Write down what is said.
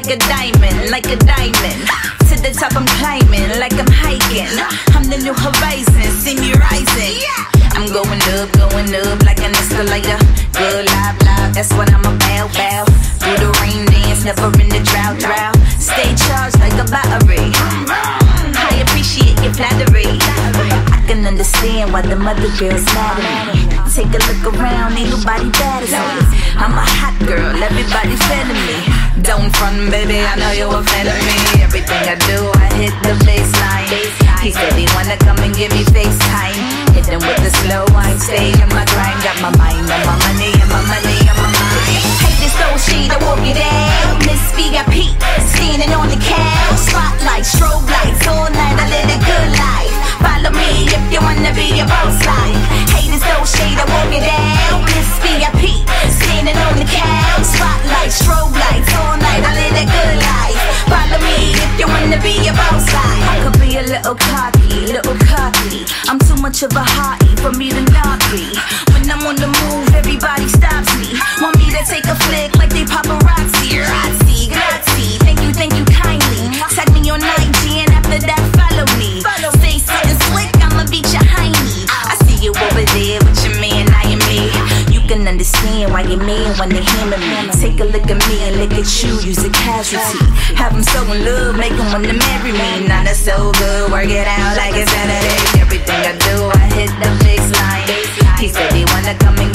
like a diamond, like a diamond. To the top I'm climbing, like I'm hiking. I'm the new horizon, see me rising. I'm going up like an escalator. Good live, that's what I'm about, bow. Do the rain dance, never in the drought. Stay charged like a battery. I appreciate your flattery. I can understand why the mother girls mad at me. Take a look around, ain't nobody bad as me. I'm a hot girl, everybody feeling me. Don't front, baby, I know you're a fan of me. Everything I do, I hit the baseline. He said he wanna come and give me FaceTime. Hit him with the slow wine, stay in my grind. Got my mind on my money, and my money on my mind. Hate this old shit, I won't get out. Miss VIP, standing on the couch. Spotlight, strobe lights, all night I live a good life. Follow me if you wanna be a boss life. Hate this old shit, I won't get out. Miss VIP, standing on the couch. Spotlight, strobe lights, all night I live a good life. Follow me if you wanna be a boss life. I could be a little cocky, I'm too much of a hottie for me to not be. When I'm on the move, everybody stops me. Want me to take a flick like they paparazzi. Grazie, thank you kindly. Tag me on IG and after that follow me. Say something slick, I'ma beat your hiney. I see you over there with your man, I am me. You can understand why your man wanna hammer me. Take a look at me and look at you, use a casualty. Have him so in love, make him wanna marry me. Not that's so good, work it out like it's Saturday. Everything I do, I hit the baseline. He said he wanna come and